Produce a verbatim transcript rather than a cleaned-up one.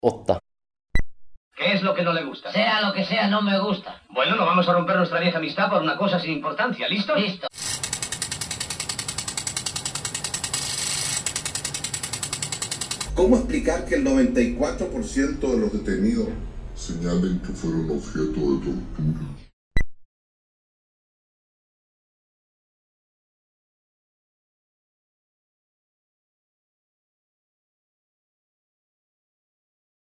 Otta. ¿Qué es lo que no le gusta? Sea lo que sea, no me gusta. Bueno, no vamos a romper nuestra vieja amistad por una cosa sin importancia. ¿Listo? Listo. ¿Cómo explicar que el noventa y cuatro por ciento de los detenidos señalen que fueron objeto de tortura?